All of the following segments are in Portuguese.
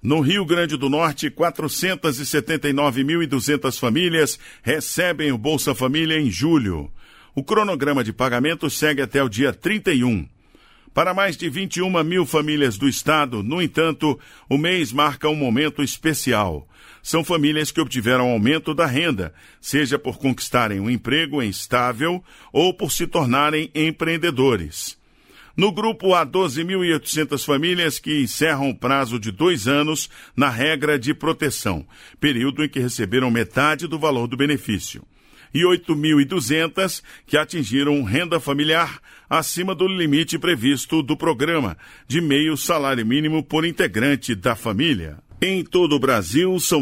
No Rio Grande do Norte, 479.200 famílias recebem o Bolsa Família em julho. O cronograma de pagamento segue até o dia 31. Para mais de 21 mil famílias do estado, no entanto, o mês marca um momento especial. São famílias que obtiveram aumento da renda, seja por conquistarem um emprego estável ou por se tornarem empreendedores. No grupo, há 12.800 famílias que encerram o prazo de 2 anos na regra de proteção, período em que receberam metade do valor do benefício. E 8.200 que atingiram renda familiar acima do limite previsto do programa, de meio salário mínimo por integrante da família. Em todo o Brasil, são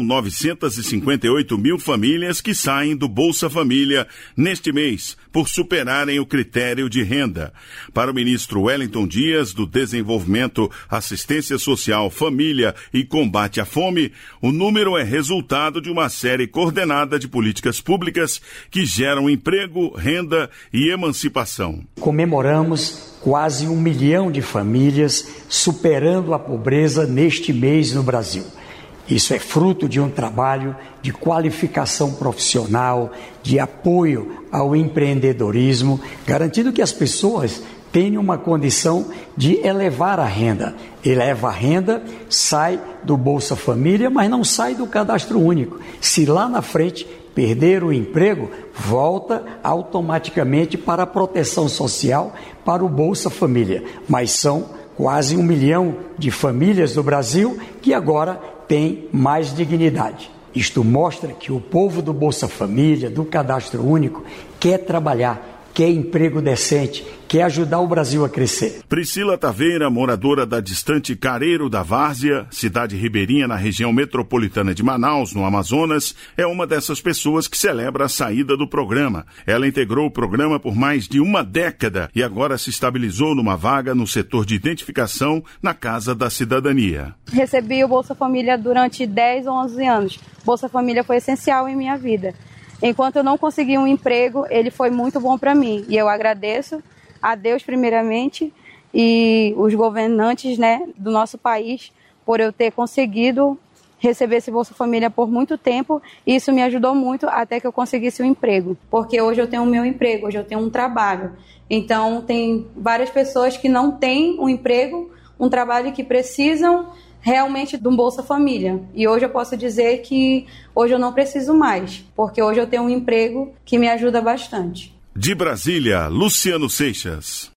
958 mil famílias que saem do Bolsa Família neste mês, por superarem o critério de renda. Para o ministro Wellington Dias, do Desenvolvimento, Assistência Social, Família e Combate à Fome, o número é resultado de uma série coordenada de políticas públicas que geram emprego, renda e emancipação. Comemoramos quase 1 milhão de famílias superando a pobreza neste mês no Brasil. Isso é fruto de um trabalho de qualificação profissional, de apoio ao empreendedorismo, garantindo que as pessoas tenham uma condição de elevar a renda. Eleva a renda, sai do Bolsa Família, mas não sai do cadastro único. Se lá na frente perder o emprego, volta automaticamente para a proteção social, para o Bolsa Família. Mas são quase 1 milhão de famílias do Brasil que agora têm mais dignidade. Isto mostra que o povo do Bolsa Família, do Cadastro Único, quer trabalhar, quer emprego decente, quer ajudar o Brasil a crescer. Priscila Taveira, moradora da distante Careiro da Várzea, cidade ribeirinha na região metropolitana de Manaus, no Amazonas, é uma dessas pessoas que celebra a saída do programa. Ela integrou o programa por mais de uma década e agora se estabilizou numa vaga no setor de identificação na Casa da Cidadania. Recebi o Bolsa Família durante 10 ou 11 anos. Bolsa Família foi essencial em minha vida. Enquanto eu não consegui um emprego, ele foi muito bom para mim. E eu agradeço a Deus primeiramente e os governantes, do nosso país por eu ter conseguido receber esse Bolsa Família por muito tempo. E isso me ajudou muito até que eu conseguisse um emprego. Porque hoje eu tenho o meu emprego, hoje eu tenho um trabalho. Então tem várias pessoas que não têm um emprego, um trabalho que precisam realmente de um Bolsa Família. E hoje eu posso dizer que hoje eu não preciso mais, porque hoje eu tenho um emprego que me ajuda bastante. De Brasília, Luciano Seixas.